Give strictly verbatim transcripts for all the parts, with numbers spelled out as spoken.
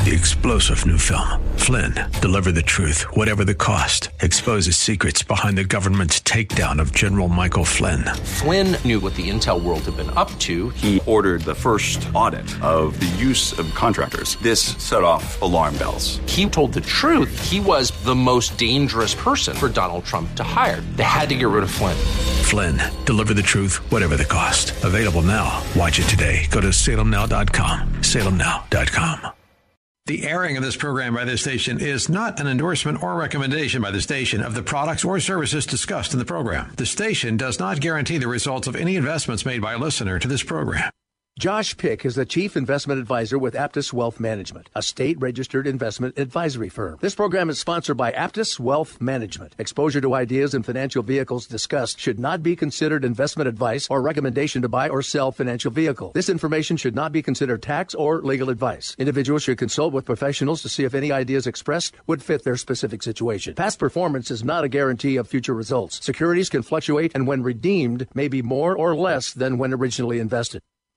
The explosive new film, Flynn, deliver the truth, whatever the cost, exposes secrets behind the government's takedown of General Michael Flynn. Flynn knew what the intel world had been up to. He ordered the first audit of the use of contractors. This set off alarm bells. He told the truth. He was the most dangerous person for Donald Trump to hire. They had to get rid of Flynn. Flynn, deliver the truth, whatever the cost. Available now. Watch it today. Go to salem now dot com. salem now dot com. The airing of this program by this station is not an endorsement or recommendation by the station of the products or services discussed in the program. The station does not guarantee the results of any investments made by a listener to this program. Josh Pick is the Chief Investment Advisor with Aptus Wealth Management, a state-registered investment advisory firm. This program is sponsored by Aptus Wealth Management. Exposure to ideas and financial vehicles discussed should not be considered investment advice or recommendation to buy or sell financial vehicle. This information should not be considered tax or legal advice. Individuals should consult with professionals to see if any ideas expressed would fit their specific situation. Past performance is not a guarantee of future results. Securities can fluctuate and when redeemed may be more or less than when originally invested.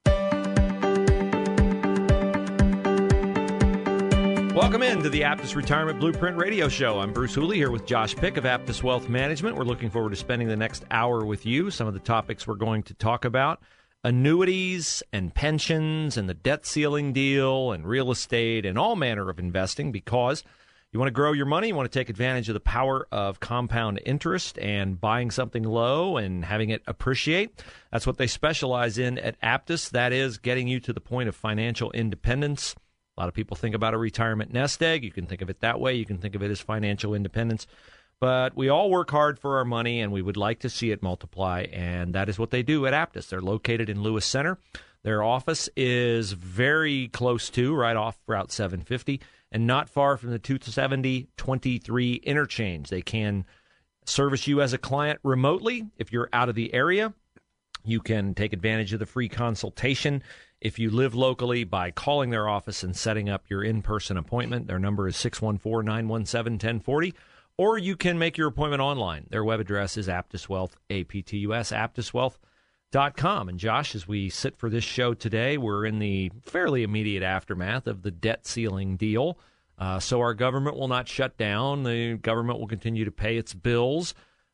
Welcome into the Aptus Retirement Blueprint Radio Show. I'm Bruce Hooley here with Josh Pick of Aptus Wealth Management. We're looking forward to spending the next hour with you. Some of the topics we're going to talk about: annuities and pensions and the debt ceiling deal and real estate and all manner of investing, because you want to grow your money, you want to take advantage of the power of compound interest and buying something low and having it appreciate. That's what they specialize in at Aptus. That is getting you to the point of financial independence. A lot of people think about a retirement nest egg. You can think of it that way. You can think of it as financial independence. But we all work hard for our money, and we would like to see it multiply, and that is what they do at Aptus. They're located in Lewis Center. Their office is very close to, right off Route seven fifty, and not far from the two seventy twenty-three interchange. They can service you as a client remotely if you're out of the area. You can take advantage of the free consultation if you live locally by calling their office and setting up your in-person appointment. Their number is six one four, nine one seven, one zero four zero, or you can make your appointment online. Their web address is Aptus Wealth, A P T U S, aptus wealth dot com. And Josh, as we sit for this show today, we're in the fairly immediate aftermath of the debt ceiling deal. Uh, so our government will not shut down. The government will continue to pay its bills.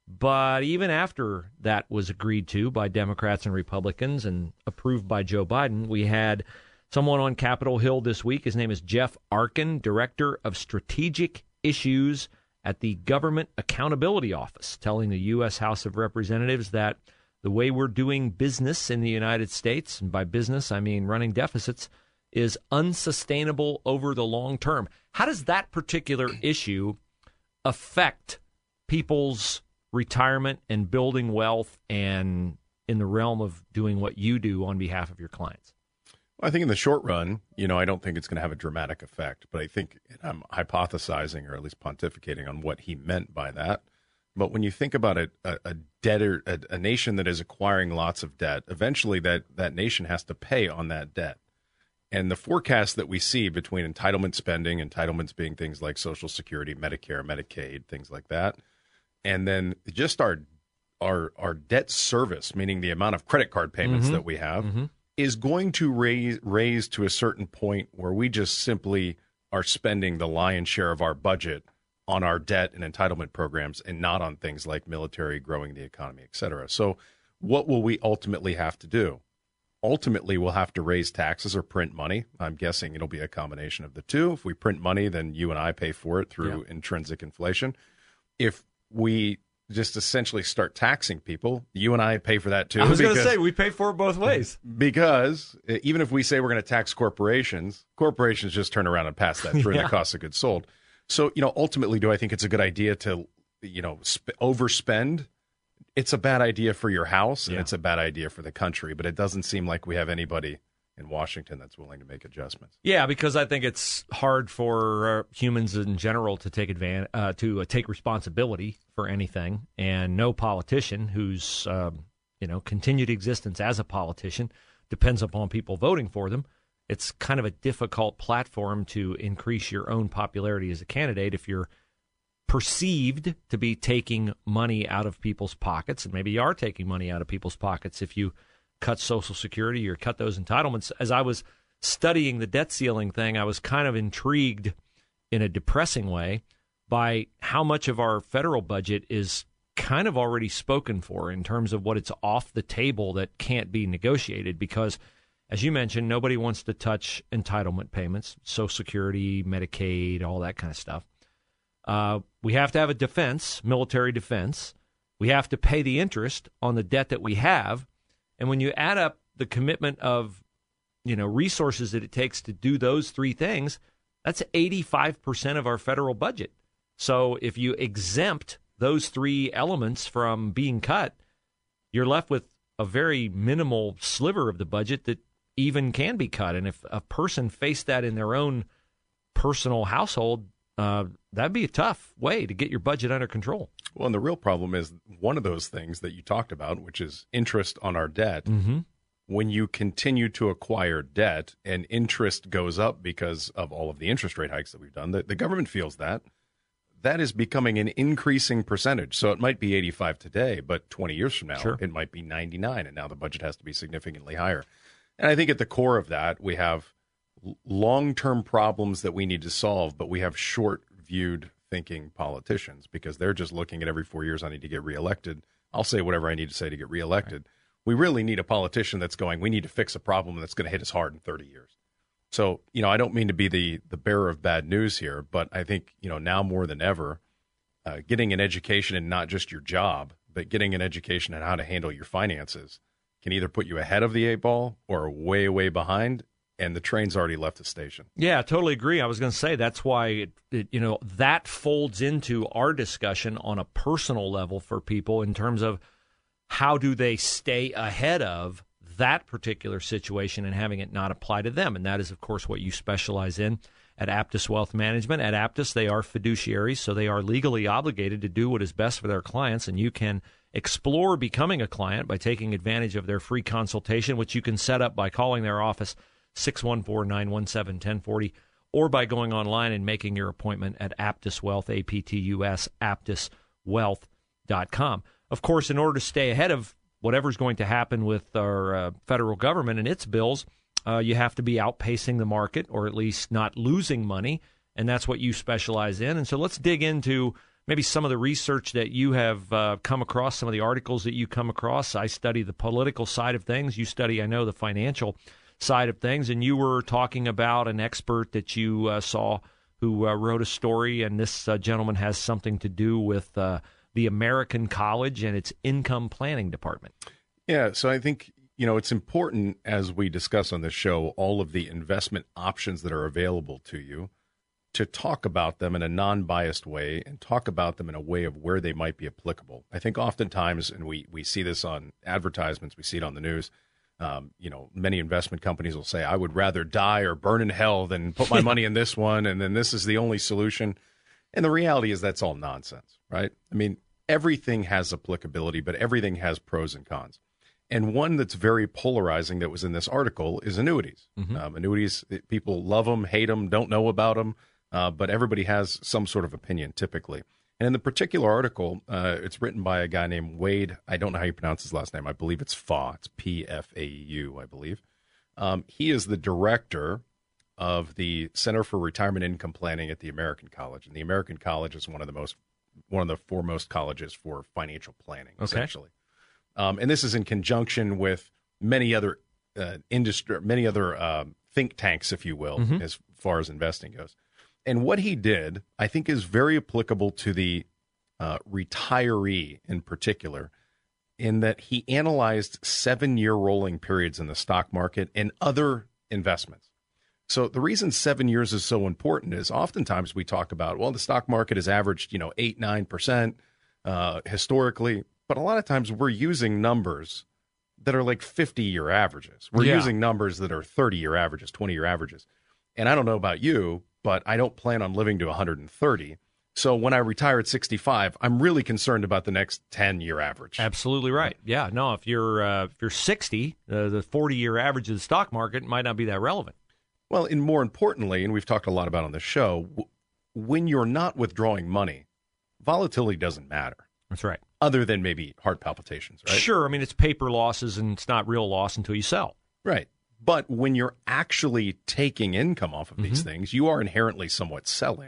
But even after that was agreed to by Democrats and Republicans and approved by Joe Biden, we had someone on Capitol Hill this week. His name is Jeff Arkin, Director of Strategic Issues at the Government Accountability Office, telling the U S House of Representatives that the way we're doing business in the United States, and by business I mean running deficits, is unsustainable over the long term. How does that particular issue affect people's retirement and building wealth and in the realm of doing what you do on behalf of your clients? Well, I think in the short run, you know, I don't think it's going to have a dramatic effect, but I think I'm hypothesizing or at least pontificating on what he meant by that. But when you think about it, a, a debtor, a, a nation that is acquiring lots of debt, eventually that, that nation has to pay on that debt. And the forecast that we see between entitlement spending, entitlements being things like Social Security, Medicare, Medicaid, things like that, and then just our our our debt service, meaning the amount of credit card payments mm-hmm. that we have, mm-hmm. is going to raise raise to a certain point where we just simply are spending the lion's share of our budget on our debt and entitlement programs and not on things like military, growing the economy, et cetera. So what will we ultimately have to do? Ultimately, we'll have to raise taxes or print money. I'm guessing it'll be a combination of the two. If we print money, then you and I pay for it through yeah. intrinsic inflation. If we just essentially start taxing people, you and I pay for that too. I was going to say, we pay for it both ways. Because even if we say we're going to tax corporations, corporations just turn around and pass that through yeah. in the cost of goods sold. So, you know, ultimately, do I think it's a good idea to, you know, sp- overspend? It's a bad idea for your house, and yeah. it's a bad idea for the country, but it doesn't seem like we have anybody in Washington that's willing to make adjustments. Yeah, because I think it's hard for uh, humans in general to take advantage, uh, to uh, take responsibility for anything, and no politician whose um, you know continued existence as a politician depends upon people voting for them. It's kind of a difficult platform to increase your own popularity as a candidate if you're perceived to be taking money out of people's pockets, and maybe you are taking money out of people's pockets if you cut Social Security or cut those entitlements. As I was studying the debt ceiling thing, I was kind of intrigued in a depressing way by how much of our federal budget is kind of already spoken for in terms of what it's off the table that can't be negotiated because, as you mentioned, nobody wants to touch entitlement payments, Social Security, Medicaid, all that kind of stuff. Uh, we have to have a defense, military defense. We have to pay the interest on the debt that we have. And when you add up the commitment of, you know, resources that it takes to do those three things, that's eighty-five percent of our federal budget. So if you exempt those three elements from being cut, you're left with a very minimal sliver of the budget that even can be cut. And if a person faced that in their own personal household, uh, that'd be a tough way to get your budget under control. Well, and the real problem is one of those things that you talked about, which is interest on our debt. Mm-hmm. When you continue to acquire debt and interest goes up because of all of the interest rate hikes that we've done, the, the government feels that. That is becoming an increasing percentage. So it might be eighty-five today, but twenty years from now, sure. it might be ninety-nine, and now the budget has to be significantly higher. And I think at the core of that, we have long-term problems that we need to solve, but we have short-viewed thinking politicians because they're just looking at every four years, I need to get reelected. I'll say whatever I need to say to get reelected. Right. We really need a politician that's going, we need to fix a problem that's going to hit us hard in thirty years. So, you know, I don't mean to be the, the bearer of bad news here, but I think, you know, now more than ever, uh, getting an education in not just your job, but getting an education in how to handle your finances can either put you ahead of the eight ball or way, way behind, and the train's already left the station. Yeah, I totally agree. I was going to say that's why, it, it, you know, that folds into our discussion on a personal level for people in terms of how do they stay ahead of that particular situation and having it not apply to them. And that is, of course, what you specialize in at Aptus Wealth Management. At Aptus, they are fiduciaries, so they are legally obligated to do what is best for their clients. And you can explore becoming a client by taking advantage of their free consultation, which you can set up by calling their office, six one four, nine one seven, one zero four zero, or by going online and making your appointment at Aptus Wealth, A P T U S, aptus wealth dot com. Of course, in order to stay ahead of whatever's going to happen with our uh, federal government and its bills, uh, you have to be outpacing the market or at least not losing money, and that's what you specialize in. And so let's dig into maybe some of the research that you have uh, come across, some of the articles that you come across. I study the political side of things. You study, I know, the financial side of things, and you were talking about an expert that you uh, saw who uh, wrote a story, and this uh, gentleman has something to do with uh, the American College and its income planning department. Yeah, so I think, you know, it's important as we discuss on this show all of the investment options that are available to you to talk about them in a non-biased way and talk about them in a way of where they might be applicable. I think oftentimes, and we, we see this on advertisements, we see it on the news, um, you know, many investment companies will say, I would rather die or burn in hell than put my money in this one, and then this is the only solution. And the reality is that's all nonsense, right? I mean, everything has applicability, but everything has pros and cons. And one that's very polarizing that was in this article is annuities. Mm-hmm. Um, annuities, people love them, hate them, don't know about them, uh, but everybody has some sort of opinion typically. And in the particular article, uh, it's written by a guy named Wade. I don't know how you pronounce his last name. I believe it's Faw. It's P F A U, I believe. Um, he is the director of the Center for Retirement Income Planning at the American College. And the American College is one of the most, one of the foremost colleges for financial planning, okay. essentially. Um, and this is in conjunction with many other uh, industry, many other um, think tanks, if you will, mm-hmm. as far as investing goes. And what he did, I think, is very applicable to the uh, retiree in particular, in that he analyzed seven-year rolling periods in the stock market and other investments. So the reason seven years is so important is oftentimes we talk about, well, the stock market has averaged, you know, eight, nine percent uh, historically. But a lot of times we're using numbers that are like fifty-year averages. We're yeah. using numbers that are thirty-year averages, twenty-year averages. And I don't know about you, but I don't plan on living to one hundred thirty. So when I retire at sixty-five, I'm really concerned about the next ten-year average. Absolutely right. Yeah, no, if you're uh, if you're sixty, uh, the forty-year average of the stock market might not be that relevant. Well, and more importantly, and we've talked a lot about on the show, w- when you're not withdrawing money, volatility doesn't matter. That's right. Other than maybe heart palpitations, right? Sure. I mean, it's paper losses and it's not real loss until you sell. Right. But when you're actually taking income off of these Mm-hmm. things, you are inherently somewhat selling.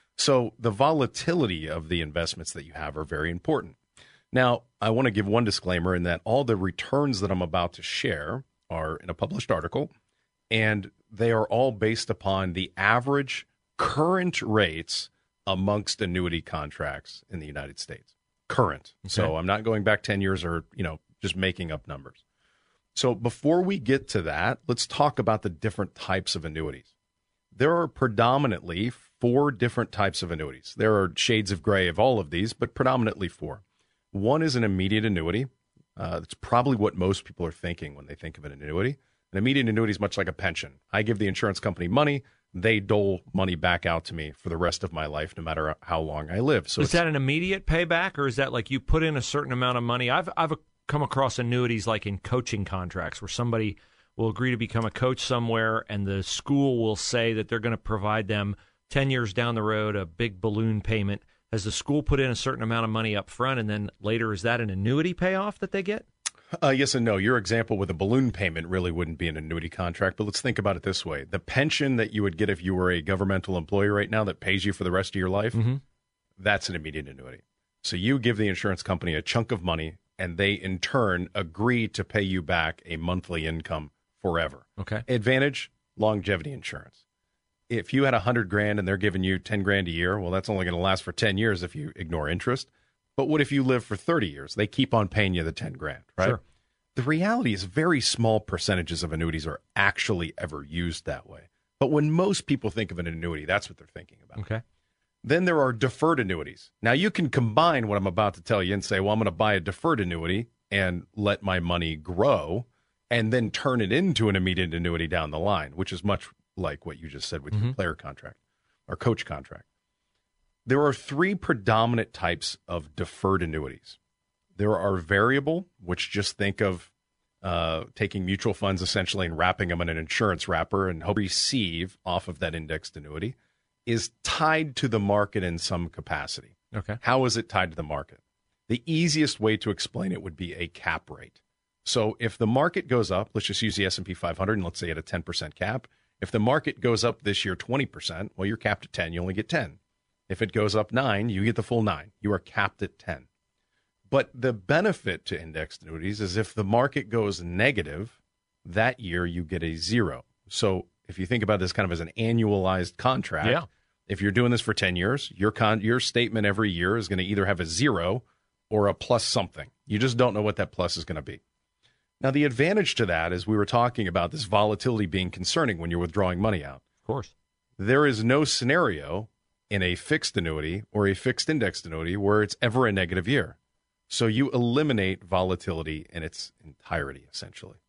So the volatility of the investments that you have are very important. Now, I want to give one disclaimer in that all the returns that I'm about to share are in a published article, and they are all based upon the average current rates amongst annuity contracts in the United States. Current. Okay. So I'm not going back ten years or, you know, just making up numbers. So before we get to that, let's talk about the different types of annuities. There are predominantly four different types of annuities. There are shades of gray of all of these, but predominantly four. One is an immediate annuity. Uh, that's probably what most people are thinking when they think of an annuity. An immediate annuity is much like a pension. I give the insurance company money. They dole money back out to me for the rest of my life, no matter how long I live. So is that an immediate payback, or is that like you put in a certain amount of money? I've I've come across annuities like in coaching contracts where somebody will agree to become a coach somewhere, and the school will say that they're going to provide them ten years down the road a big balloon payment. Has the school put in a certain amount of money up front, and then later is that an annuity payoff that they get? Uh, yes and no. Your example with a balloon payment really wouldn't be an annuity contract, but let's think about it this way. The pension that you would get if you were a governmental employee right now that pays you for the rest of your life, mm-hmm. that's an immediate annuity. So you give the insurance company a chunk of money, and they in turn agree to pay you back a monthly income forever. Okay. Advantage, longevity insurance. If you had a hundred grand and they're giving you ten grand a year, well, that's only going to last for ten years if you ignore interest. But what if you live for thirty years? They keep on paying you the ten grand, right? Sure. The reality is very small percentages of annuities are actually ever used that way. But when most people think of an annuity, that's what they're thinking about. Okay. Then there are deferred annuities. Now, you can combine what I'm about to tell you and say, well, I'm going to buy a deferred annuity and let my money grow and then turn it into an immediate annuity down the line, which is much like what you just said with mm-hmm. your player contract or coach contract. There are three predominant types of deferred annuities. There are variable, which just think of uh, taking mutual funds essentially and wrapping them in an insurance wrapper and hope to receive off of that indexed annuity, is tied to the market in some capacity. Okay. How is it tied to the market? The easiest way to explain it would be a cap rate. So if the market goes up, let's just use the S and P five hundred and let's say at a ten percent cap. If the market goes up this year twenty percent, well, you're capped at ten, you only get ten. If it goes up nine, you get the full nine. You are capped at ten. But the benefit to indexed annuities is if the market goes negative, that year you get a zero. So if you think about this kind of as an annualized contract, yeah. if you're doing this for ten years, your con- your statement every year is going to either have a zero or a plus something. You just don't know what that plus is going to be. Now, the advantage to that is we were talking about this volatility being concerning when you're withdrawing money out. Of course. There is no scenario in a fixed annuity or a fixed indexed annuity where it's ever a negative year. So you eliminate volatility in its entirety, essentially.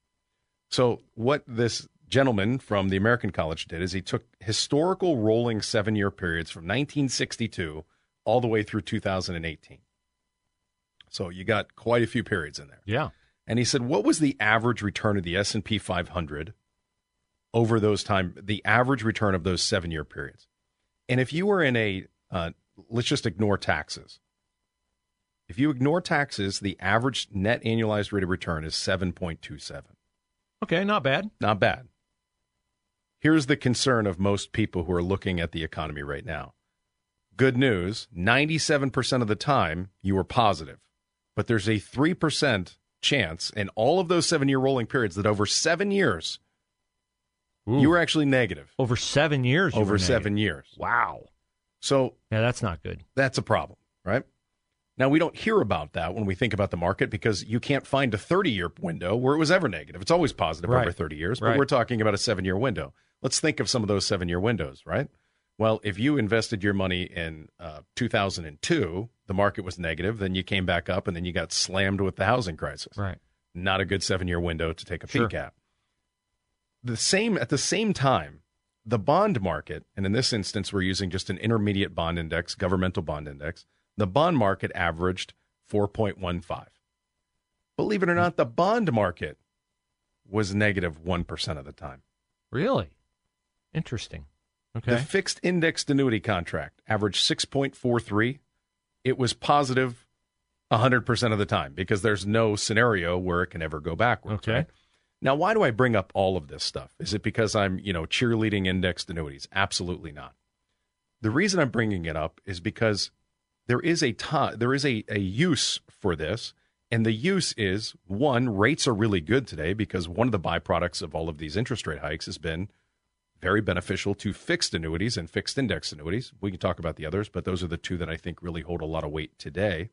So what this gentleman from the American College did is he took historical rolling seven-year periods from nineteen sixty-two all the way through two thousand eighteen. So you got quite a few periods in there. Yeah. And he said, what was the average return of the S and P five hundred over those time, the average return of those seven-year periods? And if you were in a, uh, let's just ignore taxes. If you ignore taxes, the average net annualized rate of return is seven point two seven. Okay, not bad. Not bad. Here's the concern of most people who are looking at the economy right now. Good news, ninety-seven percent of the time you were positive, but there's a three percent chance in all of those seven-year rolling periods that over seven years, Ooh. you were actually negative. Over seven years? You over were seven years. Wow. So yeah, that's not good. That's a problem, right? Now, we don't hear about that when we think about the market because you can't find a thirty-year window where it was ever negative. It's always positive right. over thirty years, but right. we're talking about a seven-year window. Let's think of some of those seven-year windows, right? Well, if you invested your money in uh, two thousand two, the market was negative, then you came back up, and then you got slammed with the housing crisis. Right. Not a good seven-year window to take a sure. peek at. The same At the same time, the bond market, and in this instance, we're using just an intermediate bond index, governmental bond index, the bond market averaged four point one five. Believe it or not, the bond market was negative one percent of the time. Really? Interesting. Okay. The fixed indexed annuity contract averaged six point four three. It was positive one hundred percent of the time because there's no scenario where it can ever go backwards. Okay. Right? Now, why do I bring up all of this stuff? Is it because I'm, you know, cheerleading indexed annuities? Absolutely not. The reason I'm bringing it up is because there is a t- there is a, a use for this, and the use is, one, rates are really good today because one of the byproducts of all of these interest rate hikes has been very beneficial to fixed annuities and fixed index annuities. We can talk about the others, but those are the two that I think really hold a lot of weight today.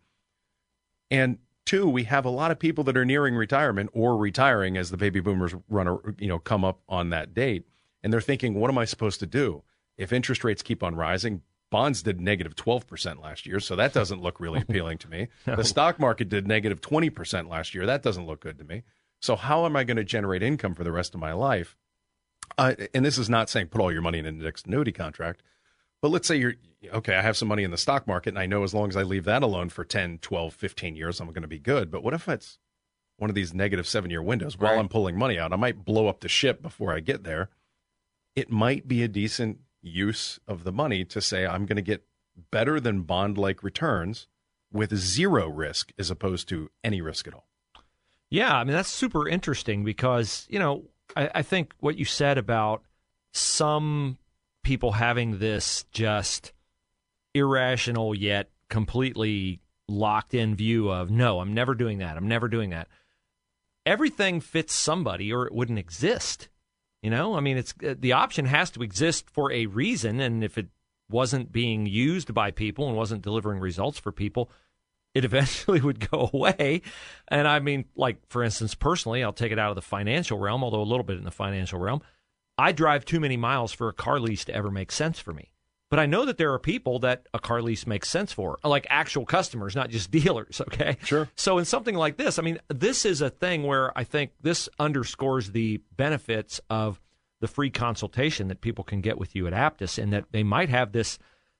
And two, we have a lot of people that are nearing retirement or retiring as the baby boomers run, a, you know, come up on that date, and they're thinking, what am I supposed to do? If interest rates keep on rising, bonds did negative twelve percent last year, so that doesn't look really appealing to me. No. The stock market did negative twenty percent last year. That doesn't look good to me. So how am I going to generate income for the rest of my life? Uh, and this is not saying put all your money in an indexed annuity contract, but let's say you're, okay, I have some money in the stock market, and I know as long as I leave that alone for ten, twelve, fifteen years, I'm going to be good. But what if it's one of these negative seven-year windows? While right. I'm pulling money out, I might blow up the ship before I get there. It might be a decent use of the money to say I'm going to get better than bond-like returns with zero risk as opposed to any risk at all. Yeah, I mean, that's super interesting because, you know, I, I think what you said about some people having this just irrational yet completely locked-in view of, no, I'm never doing that, I'm never doing that. Everything fits somebody or it wouldn't exist. You know, I mean, it's the option has to exist for a reason, and if it wasn't being used by people and wasn't delivering results for people, it eventually would go away. And I mean, like, for instance, personally, I'll take it out of the financial realm, although a little bit in the financial realm. I drive too many miles for a car lease to ever make sense for me. But I know that there are people that a car lease makes sense for, like actual customers, not just dealers, okay? Sure. So in something like this, I mean, this is a thing where I think this underscores the benefits of the free consultation that people can get with you at Aptus, and that they might have this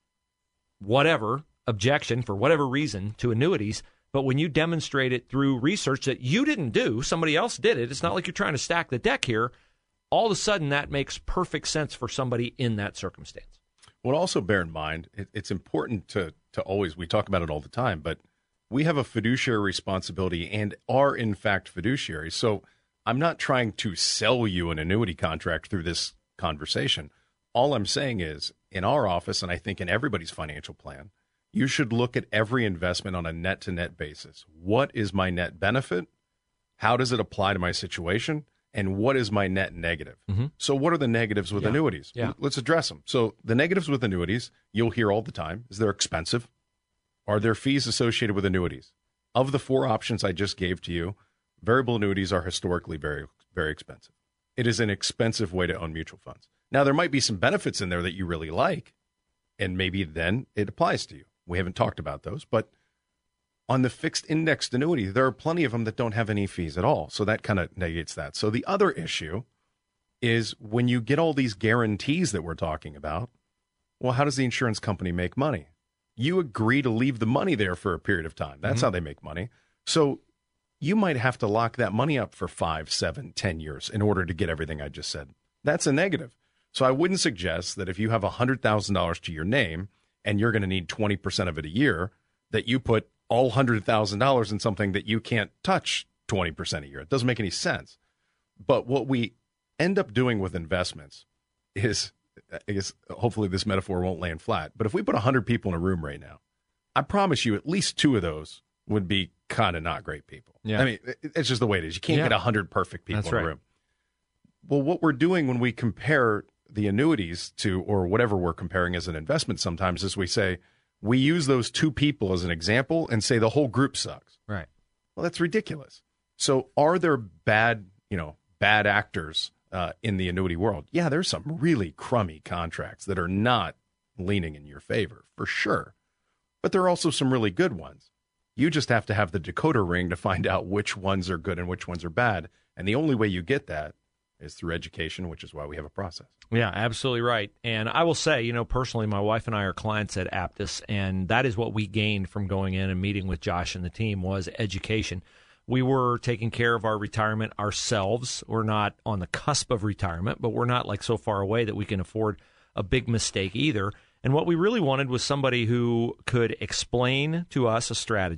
whatever objection for whatever reason to annuities, but when you demonstrate it through research that you didn't do, somebody else did it, it's not like you're trying to stack the deck here, all of a sudden that makes perfect sense for somebody in that circumstance. Well, also bear in mind, it, it's important to, to always, we talk about it all the time, but we have a fiduciary responsibility and are in fact fiduciaries. So I'm not trying to sell you an annuity contract through this conversation. All I'm saying is, in our office, and I think in everybody's financial plan, you should look at every investment on a net-to-net basis. What is my net benefit? How does it apply to my situation? And what is my net negative? Mm-hmm. So what are the negatives with yeah. annuities? Yeah. Let's address them. So the negatives with annuities, you'll hear all the time, is they're expensive. Are there fees associated with annuities? Of the four options I just gave to you, variable annuities are historically very, very expensive. It is an expensive way to own mutual funds. Now, there might be some benefits in there that you really like, and maybe then it applies to you. We haven't talked about those, but on the fixed indexed annuity, there are plenty of them that don't have any fees at all. So that kind of negates that. So the other issue is when you get all these guarantees that we're talking about, well, how does the insurance company make money? You agree to leave the money there for a period of time. That's mm-hmm. how they make money. So you might have to lock that money up for five, seven, ten years in order to get everything I just said. That's a negative. So I wouldn't suggest that if you have one hundred thousand dollars to your name and you're going to need twenty percent of it a year, that you put all one hundred thousand dollars in something that you can't touch twenty percent a year. It doesn't make any sense. But what we end up doing with investments is, I guess, hopefully this metaphor won't land flat, but if we put one hundred people in a room right now, I promise you at least two of those would be kind of not great people. Yeah. I mean, it's just the way it is. You can't yeah. get one hundred perfect people That's in right. a room. Well, what we're doing when we compare the annuities to, or whatever we're comparing as an investment sometimes, is we say, we use those two people as an example and say the whole group sucks. Right. Well, that's ridiculous. So are there bad, you know, bad actors uh, in the annuity world? Yeah, there's some really crummy contracts that are not leaning in your favor, for sure. But there are also some really good ones. You just have to have the decoder ring to find out which ones are good and which ones are bad. And the only way you get that is through education, which is why we have a process. Yeah, absolutely right. And I will say, you know, personally, my wife and I are clients at Aptus, and that is what we gained from going in and meeting with Josh and the team was education. We were taking care of our retirement ourselves. We're not on the cusp of retirement, but we're not like so far away that we can afford a big mistake either. And what we really wanted was somebody who could explain to us a strategy,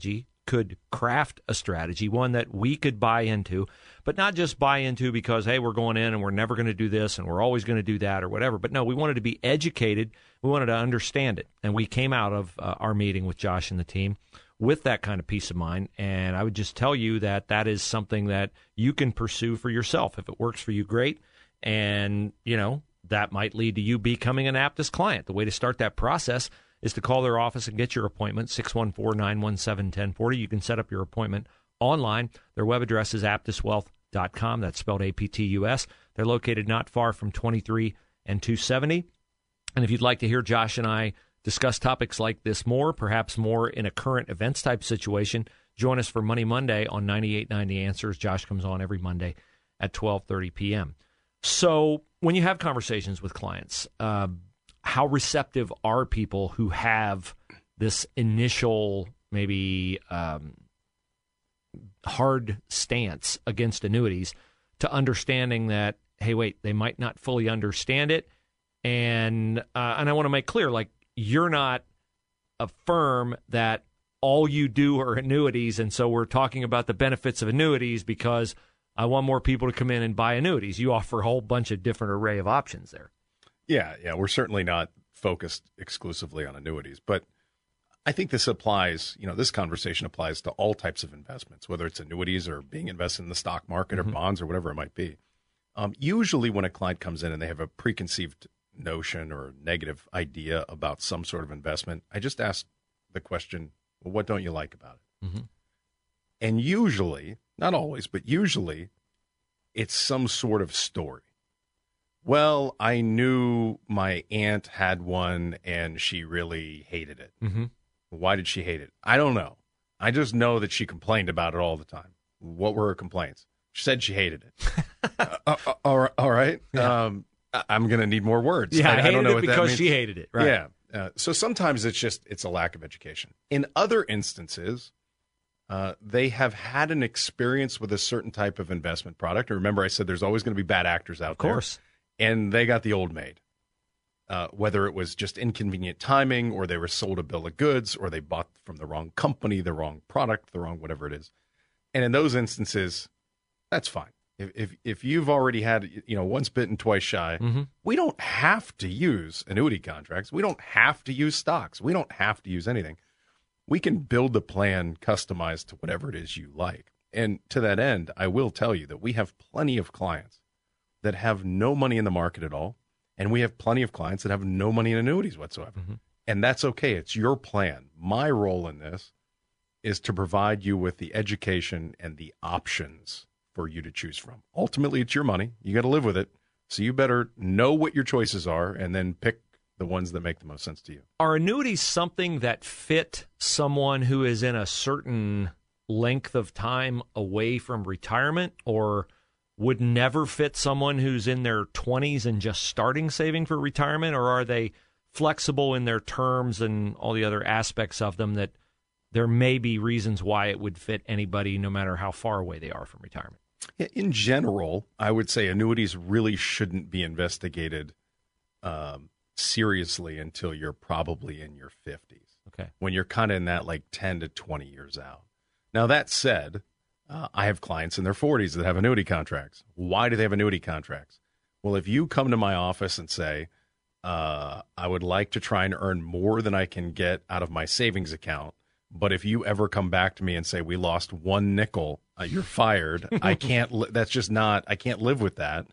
could craft a strategy, one that we could buy into, but not just buy into because, hey, we're going in and we're never going to do this and we're always going to do that or whatever. But no, we wanted to be educated. We wanted to understand it. And we came out of uh, our meeting with Josh and the team with that kind of peace of mind. And I would just tell you that that is something that you can pursue for yourself. If it works for you, great. And, you know, that might lead to you becoming an Aptus client. The way to start that process is to call their office and get your appointment, six one four, nine one seven, one zero four zero. You can set up your appointment online. Their web address is aptus wealth dot com. That's spelled A P T U S. They're located not far from twenty-three and two seventy. And if you'd like to hear Josh and I discuss topics like this more, perhaps more in a current events type situation, join us for Money Monday on ninety-eight point nine The Answers. Josh comes on every Monday at twelve thirty p.m. So when you have conversations with clients, uh, how receptive are people who have this initial maybe um, hard stance against annuities to understanding that, hey, wait, they might not fully understand it? And, uh, and I want to make clear, like, you're not a firm that all you do are annuities, and so we're talking about the benefits of annuities because I want more people to come in and buy annuities. You offer a whole bunch of different array of options there. Yeah, yeah, we're certainly not focused exclusively on annuities, but I think this applies, you know, this conversation applies to all types of investments, whether it's annuities or being invested in the stock market mm-hmm. or bonds or whatever it might be. Um, usually when a client comes in and they have a preconceived notion or negative idea about some sort of investment, I just ask the question, well, what don't you like about it? Mm-hmm. And usually, not always, but usually it's some sort of story. Well, I knew my aunt had one and she really hated it. Mm-hmm. Why did she hate it? I don't know. I just know that she complained about it all the time. What were her complaints? She said she hated it. uh, uh, all, all right. Yeah. Um, I'm going to need more words. Yeah, I, I hated I don't know it what because that means. she hated it. Right. Yeah. Uh, so sometimes it's just, it's a lack of education. In other instances, uh, they have had an experience with a certain type of investment product. And remember, I said there's always going to be bad actors out there. Of course. There, and they got the old maid. Uh, whether it was just inconvenient timing or they were sold a bill of goods or they bought from the wrong company, the wrong product, the wrong whatever it is. And in those instances, that's fine. If if, if you've already had, you know, once bitten, twice shy, mm-hmm. we don't have to use annuity contracts. We don't have to use stocks. We don't have to use anything. We can build a plan customized to whatever it is you like. And to that end, I will tell you that we have plenty of clients that have no money in the market at all. And we have plenty of clients that have no money in annuities whatsoever. Mm-hmm. And that's okay. It's your plan. My role in this is to provide you with the education and the options for you to choose from. Ultimately, it's your money. You got to live with it. So you better know what your choices are and then pick the ones that make the most sense to you. Are annuities something that fit someone who is in a certain length of time away from retirement, or would never fit someone who's in their twenties and just starting saving for retirement? Or are they flexible in their terms and all the other aspects of them that there may be reasons why it would fit anybody no matter how far away they are from retirement? In general, I would say annuities really shouldn't be investigated um, seriously until you're probably in your fifties. Okay. When you're kind of in that like ten to twenty years out. Now, that said, Uh, I have clients in their forties that have annuity contracts. Why do they have annuity contracts? Well, if you come to my office and say, uh, I would like to try and earn more than I can get out of my savings account, but if you ever come back to me and say, we lost one nickel, uh, you're fired. I can't, li- that's just not, I can't live with that.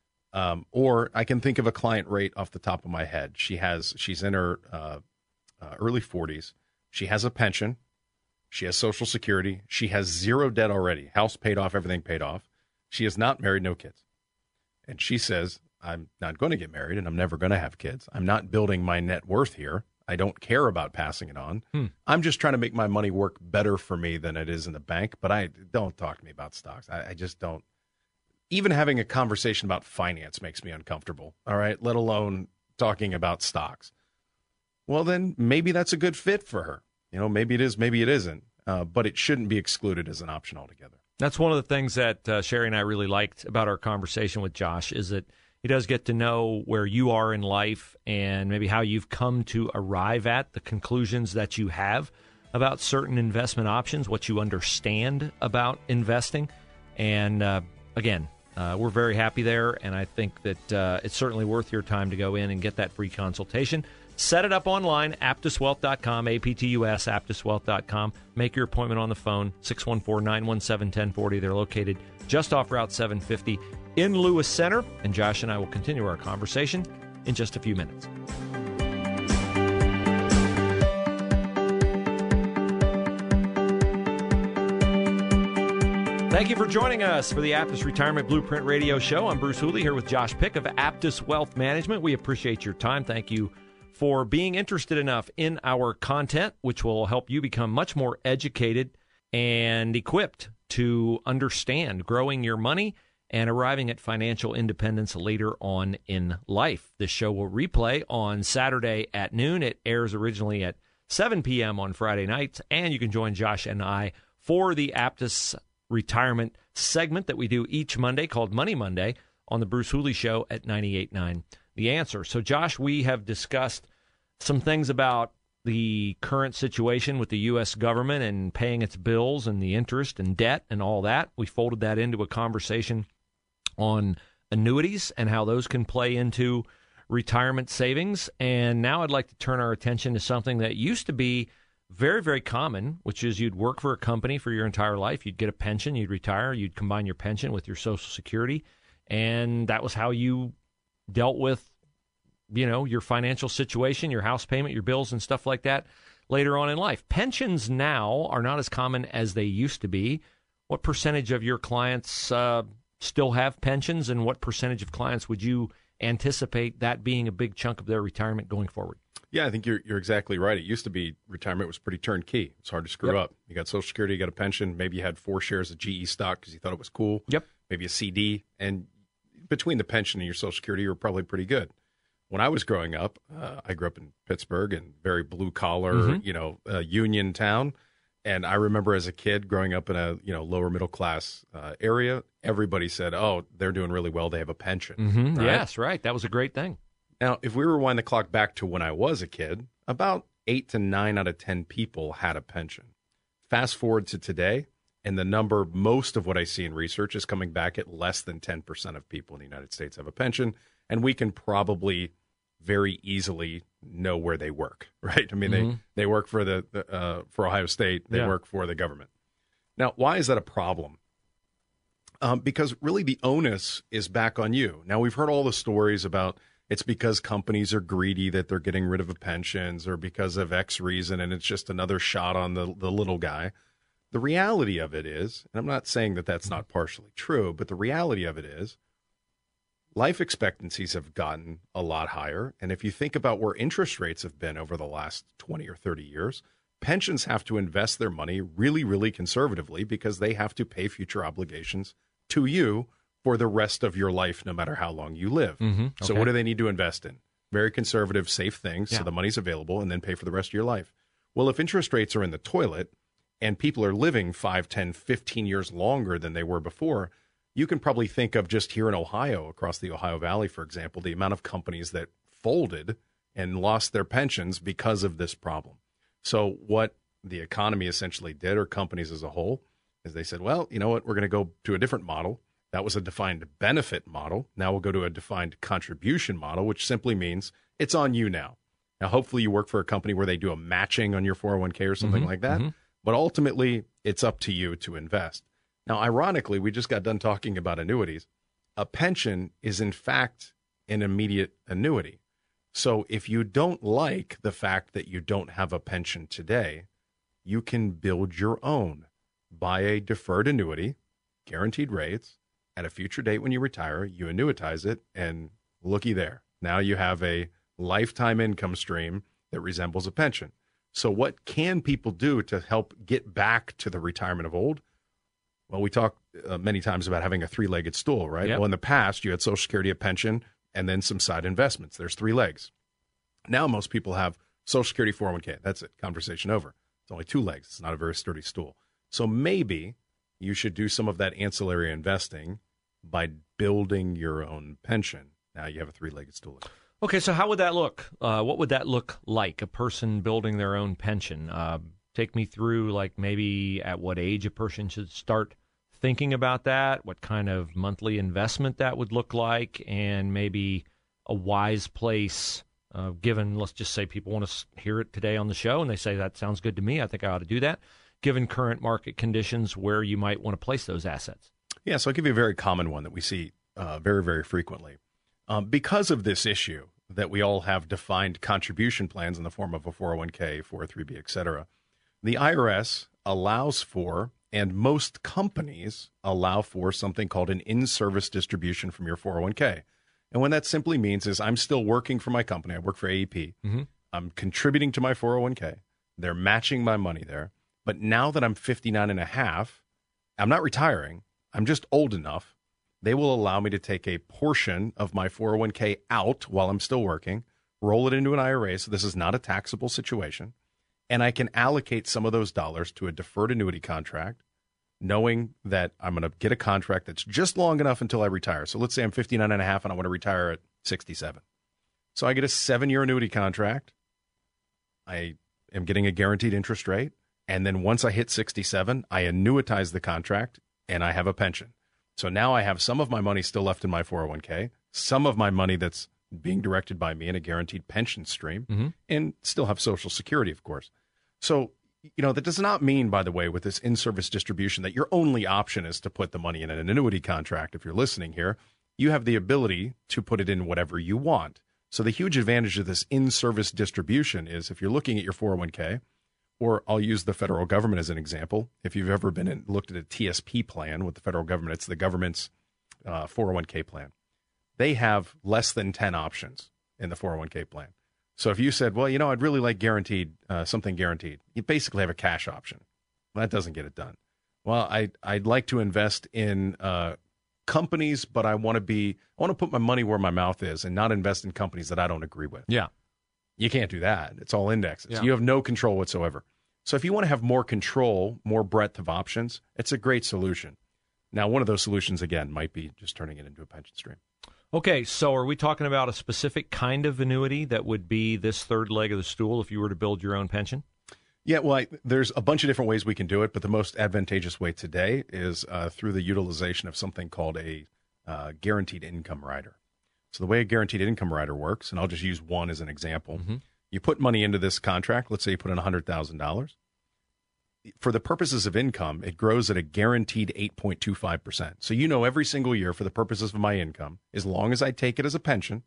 Um, or I can think of a client rate off the top of my head. She has, she's in her uh, uh, early forties. She has a pension. She has Social Security. She has zero debt already. House paid off, everything paid off. She is not married, no kids. And she says, I'm not going to get married and I'm never going to have kids. I'm not building my net worth here. I don't care about passing it on. Hmm. I'm just trying to make my money work better for me than it is in the bank. But I don't talk to me about stocks. I, I just don't. Even having a conversation about finance makes me uncomfortable. All right, let alone talking about stocks. Well, then maybe that's a good fit for her. You know, maybe it is, maybe it isn't, uh, but it shouldn't be excluded as an option altogether. That's one of the things that uh, Sherry and I really liked about our conversation with Josh is that he does get to know where you are in life and maybe how you've come to arrive at the conclusions that you have. about certain investment options, what you understand about investing. And uh, again, uh, we're very happy there, and I think that uh, it's certainly worth your time to go in and get that free consultation. Set it up online, aptus wealth dot com, A P T U S, aptus wealth dot com. Make your appointment on the phone, six one four, nine one seven, one zero four zero. They're located just off Route seven fifty in Lewis Center. And Josh and I will continue our conversation in just a few minutes. Thank you for joining us for the Aptus Retirement Blueprint Radio Show. I'm Bruce Hooley here with Josh Pick of Aptus Wealth Management. We appreciate your time. Thank you for being interested enough in our content, which will help you become much more educated and equipped to understand growing your money and arriving at financial independence later on in life. This show will replay on Saturday at noon. It airs originally at seven p.m. on Friday nights, and you can join Josh and I for the Aptus Retirement segment that we do each Monday called Money Monday on the Bruce Hooley Show at ninety-eight point nine The Answer. So, Josh, we have discussed some things about the current situation with the U S government and paying its bills and the interest and debt and all that. We folded that into a conversation on annuities and how those can play into retirement savings. And now I'd like to turn our attention to something that used to be very, very common, which is you'd work for a company for your entire life. You'd get a pension, you'd retire, you'd combine your pension with your Social Security, and that was how you dealt with, you know, your financial situation, your house payment, your bills, and stuff like that later on in life. Pensions now are not as common as they used to be. What percentage of your clients uh, still have pensions, and what percentage of clients would you anticipate that being a big chunk of their retirement going forward? Yeah, I think you're you're exactly right. It used to be retirement was pretty turnkey. It's hard to screw Yep. up. You got Social Security, you got a pension. Maybe you had four shares of G E stock because you thought it was cool. Yep. Maybe a C D. And between the pension and your Social Security, you were probably pretty good. When I was growing up, uh, I grew up in Pittsburgh and very blue collar, Mhm. you know, uh, union town. And I remember as a kid growing up in a you know lower middle class uh, area, everybody said, "Oh, they're doing really well. They have a pension." Mm-hmm. Right? Yes, right. That was a great thing. Now, if we rewind the clock back to when I was a kid, about eight to nine out of ten people had a pension. Fast forward to today, and the number, most of what I see in research is coming back at less than ten percent of people in the United States have a pension, and we can probably very easily know where they work, right? I mean, Mhm. they, they work for the uh, for Ohio State, they Yeah. work for the government. Now, why is that a problem? Um, because really the onus is back on you. Now, we've heard all the stories about it's because companies are greedy that they're getting rid of the pensions or because of X reason, and it's just another shot on the, the little guy. The reality of it is, and I'm not saying that that's not partially true, but the reality of it is life expectancies have gotten a lot higher. And if you think about where interest rates have been over the last twenty or thirty years, pensions have to invest their money really, really conservatively because they have to pay future obligations to you for the rest of your life, no matter how long you live. Mm-hmm. So Okay. what do they need to invest in? Very conservative, safe things, Yeah. so the money's available, and then pay for the rest of your life. Well, if interest rates are in the toilet and people are living five, ten, fifteen years longer than they were before, you can probably think of just here in Ohio, across the Ohio Valley, for example, the amount of companies that folded and lost their pensions because of this problem. So what the economy essentially did, or companies as a whole, is they said, well, you know what, we're going to go to a different model. That was a defined benefit model. Now we'll go to a defined contribution model, which simply means it's on you now. Now, hopefully you work for a company where they do a matching on your four oh one k or something Mhm, like that. mhm. But ultimately, it's up to you to invest. Now, ironically, we just got done talking about annuities. A pension is, in fact, an immediate annuity. So if you don't like the fact that you don't have a pension today, you can build your own. Buy a deferred annuity, guaranteed rates. At a future date when you retire, you annuitize it, and looky there. Now you have a lifetime income stream that resembles a pension. So what can people do to help get back to the retirement of old? Well, we talk uh, many times about having a three-legged stool, right? Yep. Well, in the past, you had Social Security, a pension, and then some side investments. There's three legs. Now most people have Social Security, four oh one k. That's it. Conversation over. It's only two legs. It's not a very sturdy stool. So maybe you should do some of that ancillary investing by building your own pension. Now you have a three-legged stool. Okay, so how would that look? Uh, what would that look like, a person building their own pension? Uh, take me through, like, maybe at what age a person should start thinking about that, what kind of monthly investment that would look like, and maybe a wise place, uh, given, let's just say people want to hear it today on the show, and they say, that sounds good to me, I think I ought to do that, given current market conditions, where you might want to place those assets. Yeah, so I'll give you a very common one that we see uh, very, very frequently. Um, because of this issue that we all have defined contribution plans in the form of a four oh one k, four oh three b, et cetera, the I R S allows for, and most companies allow for, something called an in-service distribution from your four oh one k. And what that simply means is I'm still working for my company. I work for A E P. Mm-hmm. I'm contributing to my four oh one k. They're matching my money there. But now that I'm fifty-nine and a half, I'm not retiring. I'm just old enough. They will allow me to take a portion of my four oh one k out while I'm still working, roll it into an I R A, so this is not a taxable situation, and I can allocate some of those dollars to a deferred annuity contract, knowing that I'm going to get a contract that's just long enough until I retire. So let's say I'm fifty-nine and a half and I want to retire at sixty-seven. So I get a seven-year annuity contract. I am getting a guaranteed interest rate. And then once I hit sixty-seven, I annuitize the contract and I have a pension. So now I have some of my money still left in my four oh one k, some of my money that's being directed by me in a guaranteed pension stream, mm-hmm. and still have Social Security, of course. So, you know, that does not mean, by the way, with this in-service distribution, that your only option is to put the money in an annuity contract. If you're listening here, you have the ability to put it in whatever you want. So the huge advantage of this in-service distribution is if you're looking at your four oh one k, or I'll use the federal government as an example. If you've ever been in, looked at a T S P plan with the federal government, it's the government's uh, four oh one k plan. They have less than ten options in the four oh one k plan. So if you said, well, you know, I'd really like guaranteed, uh, something guaranteed, you basically have a cash option. Well, that doesn't get it done. Well, I, I'd like to invest in uh, companies, but I want to be, I want to put my money where my mouth is and not invest in companies that I don't agree with. Yeah. You can't do that. It's all indexes. Yeah. You have no control whatsoever. So if you want to have more control, more breadth of options, it's a great solution. Now, one of those solutions, again, might be just turning it into a pension stream. Okay, so are we talking about a specific kind of annuity that would be this third leg of the stool if you were to build your own pension? Yeah, well, I, there's a bunch of different ways we can do it, but the most advantageous way today is uh, through the utilization of something called a uh, guaranteed income rider. So the way a guaranteed income rider works, and I'll just use one as an example, mm-hmm. you put money into this contract. Let's say you put in one hundred thousand dollars. For the purposes of income, it grows at a guaranteed eight point two five percent. So you know every single year for the purposes of my income, as long as I take it as a pension,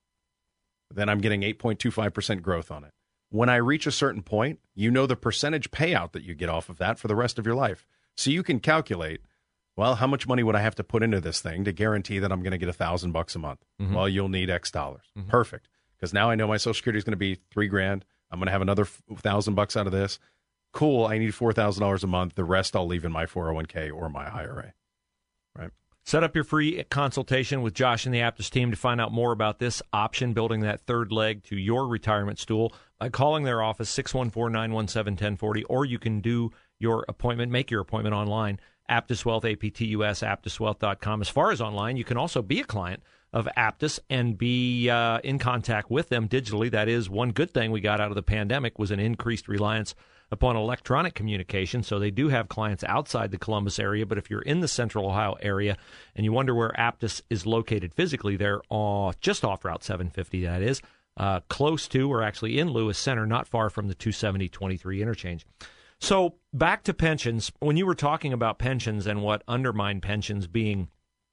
then I'm getting eight point two five percent growth on it. When I reach a certain point, you know the percentage payout that you get off of that for the rest of your life. So you can calculate, well, how much money would I have to put into this thing to guarantee that I'm going to get a thousand bucks a month? Mm-hmm. Well, you'll need X dollars. Mm-hmm. Perfect. Because now I know my Social Security is going to be three grand. I'm going to have another thousand bucks out of this. Cool. I need four thousand dollars a month. The rest I'll leave in my four oh one k or my I R A. Right. Set up your free consultation with Josh and the Aptus team to find out more about this option, building that third leg to your retirement stool, by calling their office, six one four, nine one seven, one zero four zero, or you can do your appointment, make your appointment online, Aptus Wealth, A P T U S, aptus wealth dot com. As far as online, you can also be a client of Aptus and be uh, in contact with them digitally. That is one good thing we got out of the pandemic, was an increased reliance upon electronic communication. So they do have clients outside the Columbus area, but if you're in the Central Ohio area and you wonder where Aptus is located physically, they're uh, just off Route seven fifty, that is, uh, close to, or actually in Lewis Center, not far from the two seventy twenty-three interchange. So back to pensions. When you were talking about pensions and what undermined pensions being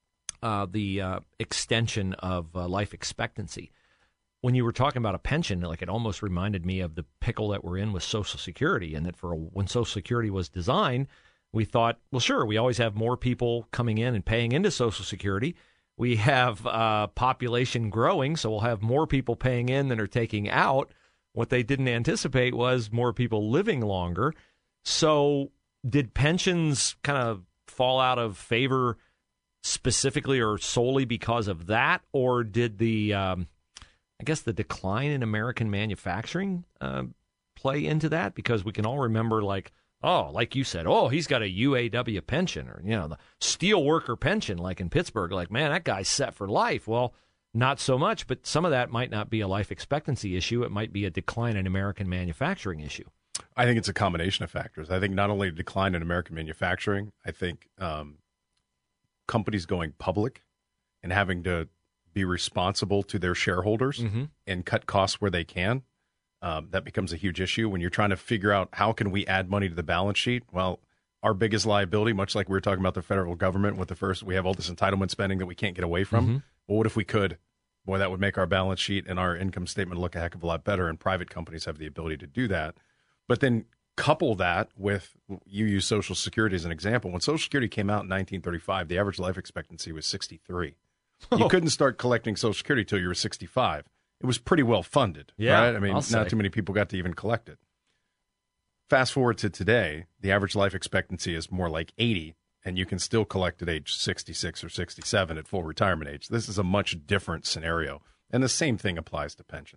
uh, the uh, extension of uh, life expectancy, when you were talking about a pension, like, it almost reminded me of the pickle that we're in with Social Security, and that for when Social Security was designed, we thought, well, sure, we always have more people coming in and paying into Social Security. We have uh, population growing, so we'll have more people paying in than are taking out. What they didn't anticipate was more people living longer. So did pensions kind of fall out of favor specifically or solely because of that, or did the um, I guess the decline in American manufacturing uh, play into that? Because we can all remember, like, oh, like you said, oh, he's got a U A W pension, or, you know, the steel worker pension, like in Pittsburgh. Like, man, that guy's set for life. Well, not so much, but some of that might not be a life expectancy issue. It might be a decline in American manufacturing issue. I think it's a combination of factors. I think not only a decline in American manufacturing, I think um, companies going public and having to be responsible to their shareholders mm-hmm. and cut costs where they can. Um, that becomes a huge issue when you're trying to figure out how can we add money to the balance sheet. Well, our biggest liability, much like we were talking about the federal government with the first, we have all this entitlement spending that we can't get away from. Mm-hmm. Well, what if we could? Boy, that would make our balance sheet and our income statement look a heck of a lot better, and private companies have the ability to do that. But then couple that with, you use Social Security as an example. When Social Security came out in nineteen thirty-five, the average life expectancy was sixty-three. Oh. You couldn't start collecting Social Security until you were sixty-five. It was pretty well funded, yeah, right? I mean, I'll not say. too many people got to even collect it. Fast forward to today, the average life expectancy is more like eighty, and you can still collect at age sixty-six or sixty-seven at full retirement age. This is a much different scenario, and the same thing applies to pensions.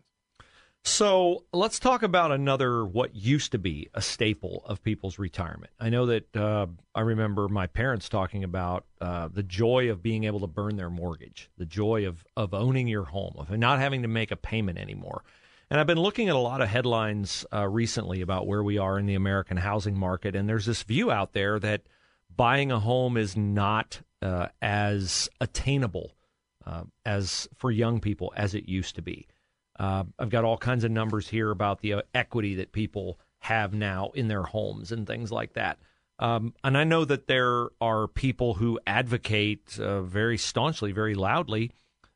So let's talk about another, what used to be a staple of people's retirement. I know that uh, I remember my parents talking about uh, the joy of being able to burn their mortgage, the joy of, of owning your home, of not having to make a payment anymore. And I've been looking at a lot of headlines uh, recently about where we are in the American housing market, and there's this view out there that buying a home is not uh, as attainable uh, as for young people as it used to be. Uh, I've got all kinds of numbers here about the uh, equity that people have now in their homes and things like that. Um, and I know that there are people who advocate uh, very staunchly, very loudly,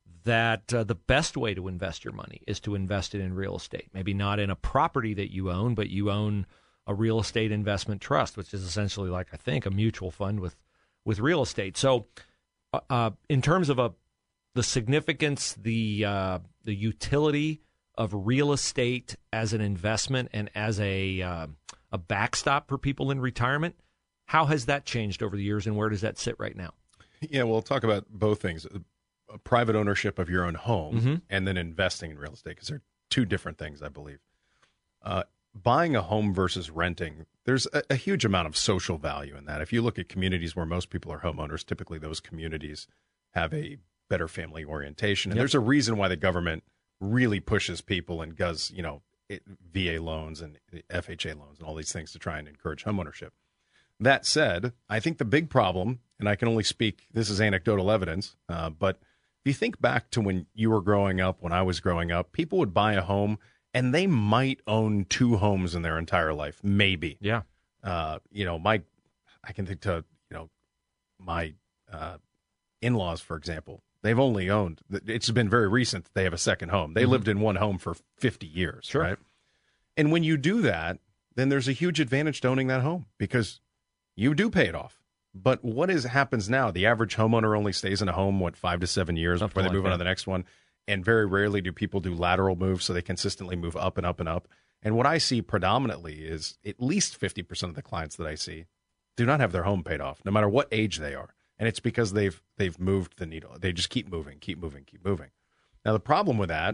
that uh, the best way to invest your money is to invest it in real estate. Maybe not in a property that you own, but you own a real estate investment trust, which is essentially like, I think, a mutual fund with, with real estate. So uh, in terms of a the significance, the uh, the utility of real estate as an investment and as a uh, a backstop for people in retirement, how has that changed over the years, and where does that sit right now? Yeah, we'll talk about both things. A private ownership of your own home mm-hmm. and then investing in real estate, because they're two different things, I believe. Uh, buying a home versus renting, there's a, a huge amount of social value in that. If you look at communities where most people are homeowners, typically those communities have a better family orientation. And yep. there's a reason why the government really pushes people and does, you know, it, V A loans and F H A loans and all these things to try and encourage homeownership. That said, I think the big problem, and I can only speak, this is anecdotal evidence, uh, but if you think back to when you were growing up, when I was growing up, people would buy a home and they might own two homes in their entire life, maybe. Yeah. Uh, you know, my, I can think to, you know, my uh, in-laws, for example. They've only owned, it's been very recent that they have a second home. They mm-hmm. lived in one home for fifty years, sure. right? And when you do that, then there's a huge advantage to owning that home because you do pay it off. But what is happens now? The average homeowner only stays in a home, what, five to seven years Something before they like move that. on to the next one. And very rarely do people do lateral moves, so they consistently move up and up and up. And what I see predominantly is at least fifty percent of the clients that I see do not have their home paid off, no matter what age they are. And it's because they've they've moved the needle. They just keep moving, keep moving, keep moving. Now, the problem with that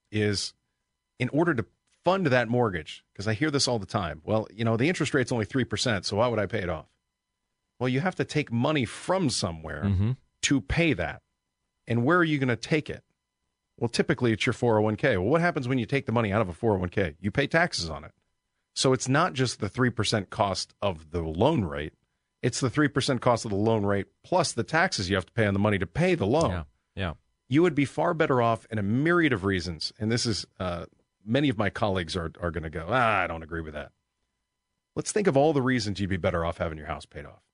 is in order to fund that mortgage, because I hear this all the time, well, you know, the interest rate's only three percent, so why would I pay it off? Well, you have to take money from somewhere mm-hmm. to pay that. And where are you going to take it? Well, typically it's your four oh one k. Well, what happens when you take the money out of a four oh one k? You pay taxes on it. So it's not just the three percent cost of the loan rate. It's the three percent cost of the loan rate plus the taxes you have to pay on the money to pay the loan. Yeah, yeah. You would be far better off in a myriad of reasons. And this is, uh, many of my colleagues are, are going to go, ah, I don't agree with that. Let's think of all the reasons you'd be better off having your house paid off.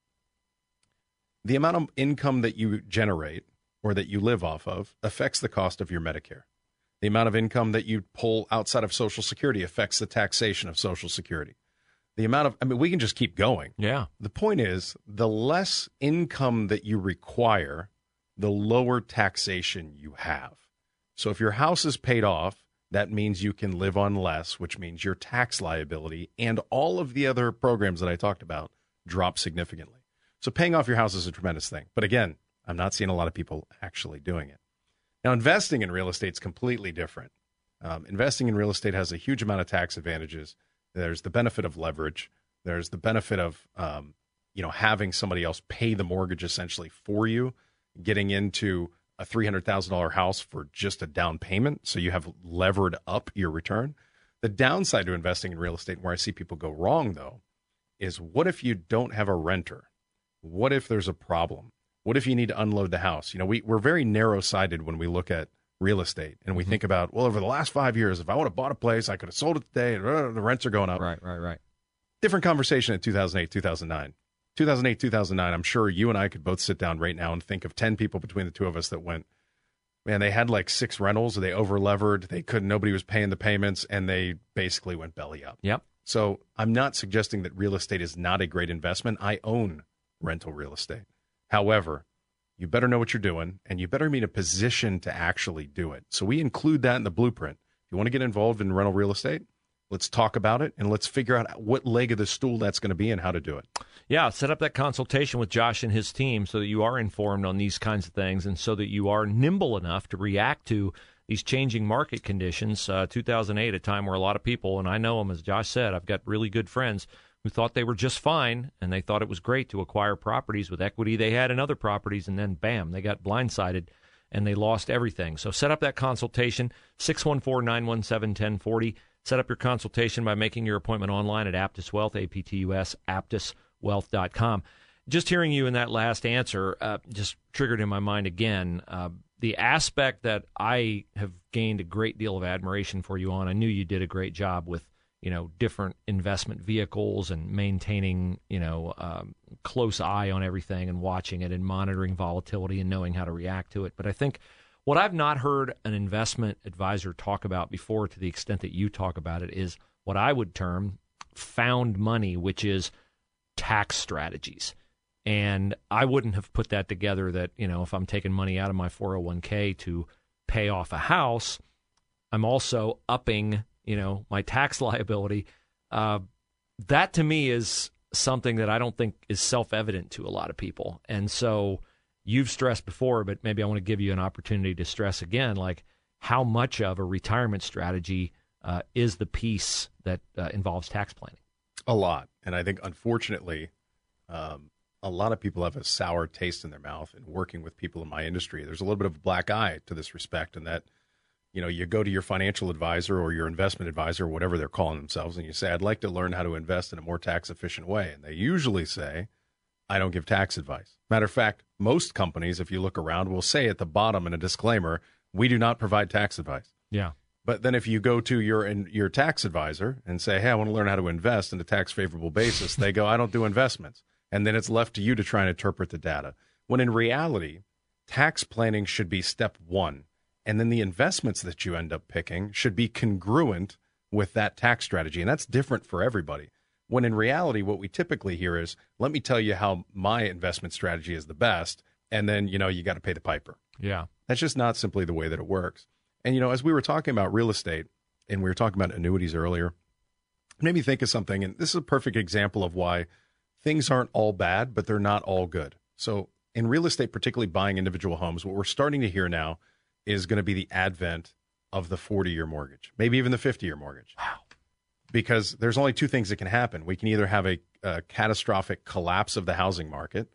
The amount of income that you generate or that you live off of affects the cost of your Medicare. The amount of income that you pull outside of Social Security affects the taxation of Social Security. The amount of, I mean, we can just keep going. Yeah. The point is, the less income that you require, the lower taxation you have. So if your house is paid off, that means you can live on less, which means your tax liability and all of the other programs that I talked about drop significantly. So paying off your house is a tremendous thing. But again, I'm not seeing a lot of people actually doing it. Now, investing in real estate is completely different. Um, investing in real estate has a huge amount of tax advantages. There's the benefit of leverage. There's the benefit of, um, you know, having somebody else pay the mortgage essentially for you, getting into a three hundred thousand dollars house for just a down payment. So you have levered up your return. The downside to investing in real estate, where I see people go wrong, though, is what if you don't have a renter? What if there's a problem? What if you need to unload the house? You know, we, we're very narrow-sighted when we look at real estate, and we mm-hmm. think about, well, over the last five years, if I would have bought a place, I could have sold it today, and uh, the rents are going up. Right, right, right. Different conversation in two thousand eight, two thousand nine. two thousand eight, two thousand nine, I'm sure you and I could both sit down right now and think of ten people between the two of us that went, man, they had like six rentals, they over-levered, they couldn't, nobody was paying the payments, and they basically went belly up. Yep. So I'm not suggesting that real estate is not a great investment. I own rental real estate. However, you better know what you're doing, and you better be in a position to actually do it. So we include that in the blueprint. If you want to get involved in rental real estate, let's talk about it, and let's figure out what leg of the stool that's going to be and how to do it. Yeah, set up that consultation with Josh and his team so that you are informed on these kinds of things and so that you are nimble enough to react to these changing market conditions. Uh, two thousand eight, a time where a lot of people, and I know them, as Josh said, I've got really good friends who thought they were just fine, and they thought it was great to acquire properties with equity they had in other properties, and then, bam, they got blindsided, and they lost everything. So set up that consultation, six one four, nine one seven, one zero four zero. Set up your consultation by making your appointment online at Aptus Wealth, A P T U S, aptus wealth dot com. Just hearing you in that last answer uh, just triggered in my mind again uh, the aspect that I have gained a great deal of admiration for you on. I knew you did a great job with, you know, different investment vehicles and maintaining, you know, um, close eye on everything and watching it and monitoring volatility and knowing how to react to it. But I think what I've not heard an investment advisor talk about before, to the extent that you talk about it, is what I would term found money, which is tax strategies. And I wouldn't have put that together that, you know, if I'm taking money out of my four oh one k to pay off a house, I'm also upping, you know, my tax liability. Uh, that to me is something that I don't think is self-evident to a lot of people. And so you've stressed before, but maybe I want to give you an opportunity to stress again, like how much of a retirement strategy uh, is the piece that uh, involves tax planning? A lot. And I think, unfortunately, um, a lot of people have a sour taste in their mouth in working with people in my industry. There's a little bit of a black eye to this respect, in that, you know, you go to your financial advisor or your investment advisor, whatever they're calling themselves, and you say, I'd like to learn how to invest in a more tax-efficient way. And they usually say, I don't give tax advice. Matter of fact, most companies, if you look around, will say at the bottom in a disclaimer, we do not provide tax advice. Yeah. But then if you go to your your tax advisor and say, hey, I want to learn how to invest in a tax-favorable basis, they go, I don't do investments. And then it's left to you to try and interpret the data. When in reality, tax planning should be step one. And then the investments that you end up picking should be congruent with that tax strategy. And that's different for everybody. When in reality, what we typically hear is, let me tell you how my investment strategy is the best. And then, you know, you got to pay the piper. Yeah. That's just not simply the way that it works. And, you know, as we were talking about real estate and we were talking about annuities earlier, it made me think of something. And this is a perfect example of why things aren't all bad, but they're not all good. So in real estate, particularly buying individual homes, what we're starting to hear now is going to be the advent of the forty-year mortgage, maybe even the fifty-year mortgage. Wow. Because there's only two things that can happen. We can either have a, a catastrophic collapse of the housing market,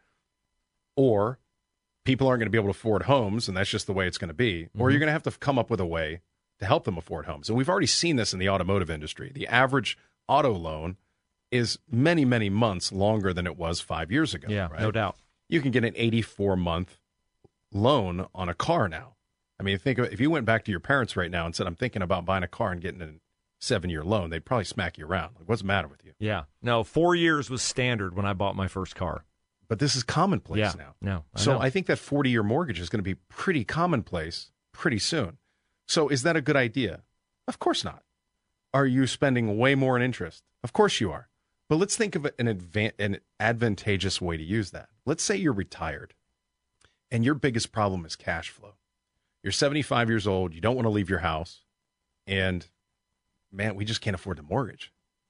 or people aren't going to be able to afford homes, and that's just the way it's going to be, mm-hmm. or you're going to have to come up with a way to help them afford homes. And we've already seen this in the automotive industry. The average auto loan is many, many months longer than it was five years ago. Yeah, right? No doubt. You can get an eighty-four month loan on a car now. I mean, think of, if you went back to your parents right now and said, I'm thinking about buying a car and getting a seven-year loan, they'd probably smack you around. Like, what's the matter with you? Yeah. No, four years was standard when I bought my first car. But this is commonplace yeah. now. No, I so know. I think that forty-year mortgage is going to be pretty commonplace pretty soon. So is that a good idea? Of course not. Are you spending way more in interest? Of course you are. But let's think of an, advan- an advantageous way to use that. Let's say you're retired and your biggest problem is cash flow. You're seventy-five years old. You don't want to leave your house. And, man, we just can't afford the mortgage.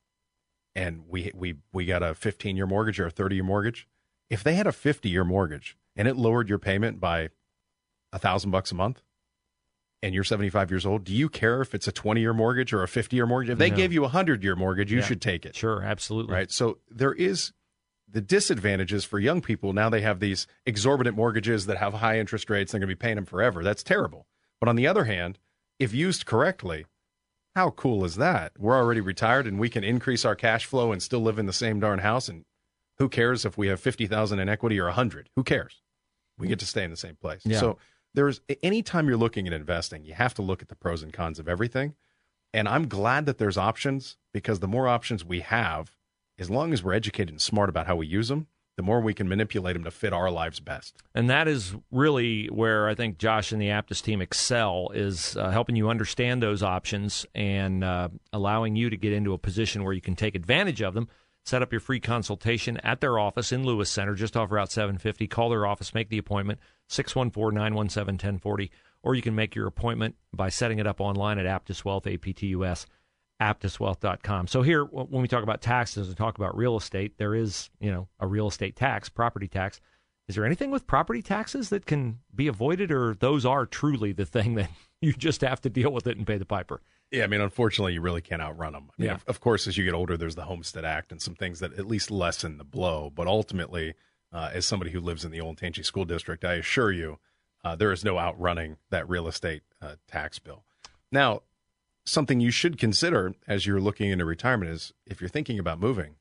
And we we we got a fifteen-year mortgage or a thirty-year mortgage. If they had a fifty-year mortgage and it lowered your payment by a thousand bucks a month, and you're seventy-five years old, do you care if it's a twenty-year mortgage or a fifty-year mortgage? If they No. gave you a hundred-year mortgage, you Yeah. should take it. Sure, absolutely. Right? So there is the disadvantages for young people. Now they have these exorbitant mortgages that have high interest rates. They're going to be paying them forever. That's terrible. But on the other hand, if used correctly, How cool is that? We're already retired and we can increase our cash flow and still live in the same darn house. And who cares if we have fifty thousand in equity or one hundred? Who cares? We get to stay in the same place. Yeah. So there's anytime you're looking at investing, you have to look at the pros and cons of everything. And I'm glad that there's options, because the more options we have, as long as we're educated and smart about how we use them, the more we can manipulate them to fit our lives best. And that is really where I think Josh and the Aptus team excel, is uh, helping you understand those options and uh, allowing you to get into a position where you can take advantage of them. Set up your free consultation at their office in Lewis Center, just off Route seven fifty. Call their office, make the appointment, six one four, nine one seven, one oh four oh, or you can make your appointment by setting it up online at Aptus Wealth, A P T U S, aptus wealth dot com. So here, when we talk about taxes and talk about real estate, there is, you know, a real estate tax, property tax. Is there anything with property taxes that can be avoided, or those are truly the thing that you just have to deal with it and pay the piper? Yeah, I mean, unfortunately, you really can't outrun them. I mean, Yeah. of, of course, as you get older, there's the Homestead Act and some things that at least lessen the blow. But ultimately, uh, as somebody who lives in the Olentangy School District, I assure you, uh, there is no outrunning that real estate uh, tax bill. Now, something you should consider as you're looking into retirement is, if you're thinking about moving,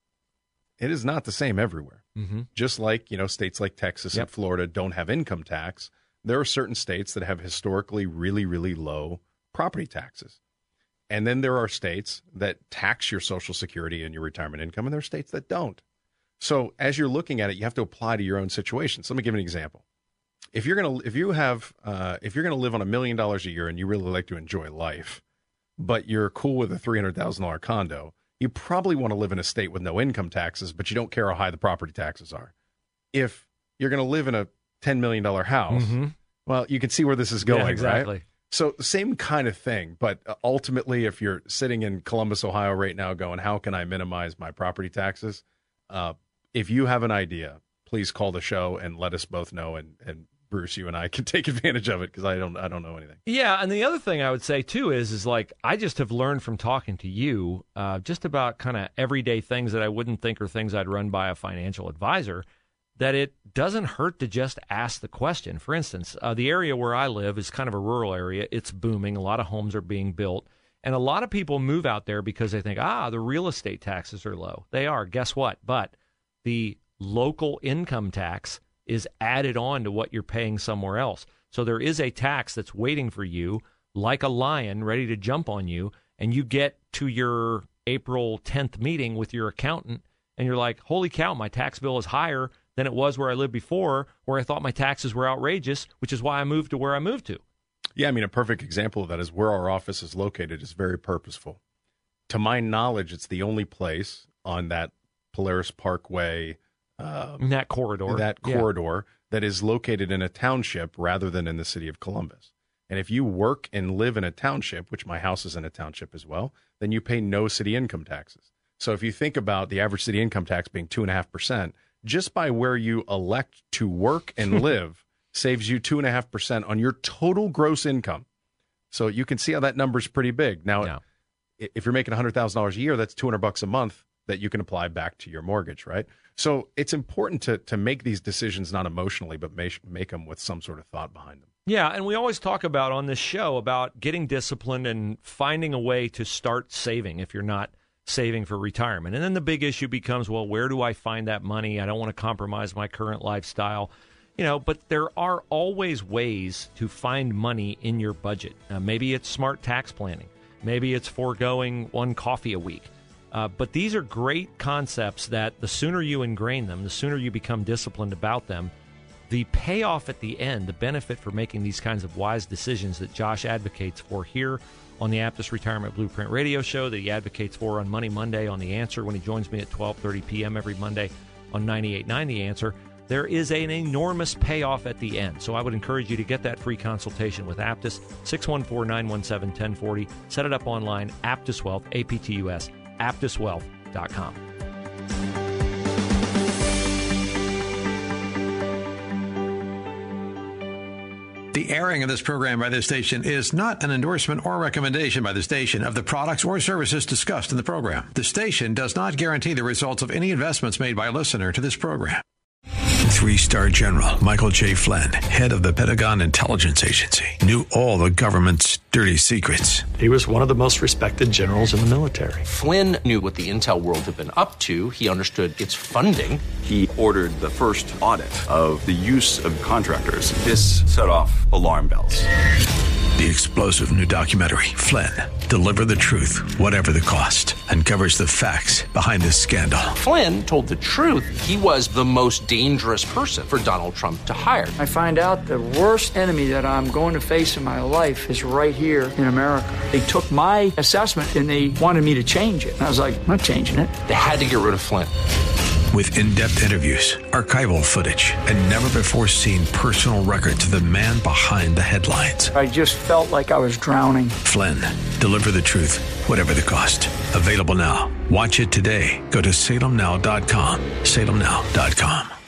it is not the same everywhere. Mm-hmm. Just like, you know, states like Texas Yep. and Florida don't have income tax, there are certain states that have historically really, really low property taxes. And then there are states that tax your Social Security and your retirement income, and there are states that don't. So as you're looking at it, you have to apply to your own situation. So let me give an example. If you're gonna, if you have, uh, if you're gonna live on a million dollars a year and you really like to enjoy life, but you're cool with a three hundred thousand dollar condo, you probably want to live in a state with no income taxes, but you don't care how high the property taxes are. If you're gonna live in a ten million dollar house, Mm-hmm. well, you can see where this is going, Yeah, exactly. right? So same kind of thing, but ultimately, if you're sitting in Columbus, Ohio right now going, how can I minimize my property taxes? Uh, if you have an idea, please call the show and let us both know, and, and Bruce, you and I can take advantage of it, because I don't I don't know anything. Yeah, and the other thing I would say, too, is, is like, I just have learned from talking to you uh, just about kind of everyday things that I wouldn't think are things I'd run by a financial advisor, that it doesn't hurt to just ask the question. For instance, uh, the area where I live is kind of a rural area. It's booming. A lot of homes are being built. And a lot of people move out there because they think, ah, the real estate taxes are low. They are. Guess what? But the local income tax is added on to what you're paying somewhere else. So there is a tax that's waiting for you like a lion ready to jump on you. And you get to your April tenth meeting with your accountant, and you're like, holy cow, my tax bill is higher than it was where I lived before, where I thought my taxes were outrageous, which is why I moved to where I moved to. Yeah, I mean, a perfect example of that is where our office is located is very purposeful. To my knowledge, it's the only place on that Polaris Parkway, um, In that corridor. that Yeah. corridor that is located in a township rather than in the city of Columbus. And if you work and live in a township, which my house is in a township as well, then you pay no city income taxes. So if you think about the average city income tax being two and a half percent, just by where you elect to work and live saves you two and a half percent on your total gross income. So you can see how that number is pretty big. Now, Yeah. if you're making one hundred thousand dollars a year, that's two hundred bucks a month that you can apply back to your mortgage, right? So it's important to to make these decisions not emotionally, but make, make them with some sort of thought behind them. Yeah, and we always talk about on this show about getting disciplined and finding a way to start saving if you're not saving for retirement. And then the big issue becomes, well, where do I find that money? I don't want to compromise my current lifestyle. You know, but there are always ways to find money in your budget. Uh, maybe it's smart tax planning. Maybe it's foregoing one coffee a week. Uh, but these are great concepts that the sooner you ingrain them, the sooner you become disciplined about them, the payoff at the end, the benefit for making these kinds of wise decisions that Josh advocates for here on the Aptus Retirement Blueprint Radio Show, that he advocates for on Money Monday on The Answer when he joins me at twelve thirty p.m. every Monday on ninety-eight point nine The Answer. There is an enormous payoff at the end. So I would encourage you to get that free consultation with Aptus, six one four, nine one seven, one zero four zero. Set it up online, Aptus Wealth, A P T U S, aptus wealth dot com. The airing of this program by this station is not an endorsement or recommendation by the station of the products or services discussed in the program. The station does not guarantee the results of any investments made by a listener to this program. Three-star general Michael J. Flynn, head of the Pentagon Intelligence Agency, knew all the government's dirty secrets. He was one of the most respected generals in the military. Flynn knew what the intel world had been up to. He understood its funding. He ordered the first audit of the use of contractors. This set off alarm bells. The explosive new documentary, Flynn, Deliver the Truth, Whatever the Cost, uncovers the facts behind this scandal. Flynn told the truth. He was the most dangerous person for Donald Trump to hire. I find out the worst enemy that I'm going to face in my life is right here in America. They took my assessment and they wanted me to change it. And I was like, I'm not changing it. They had to get rid of Flynn. With in-depth interviews, archival footage, and never-before-seen personal records of the man behind the headlines. I just felt like I was drowning. Flynn, Deliver the Truth, Whatever the Cost. Available now. Watch it today. Go to Salem Now dot com. Salem Now dot com.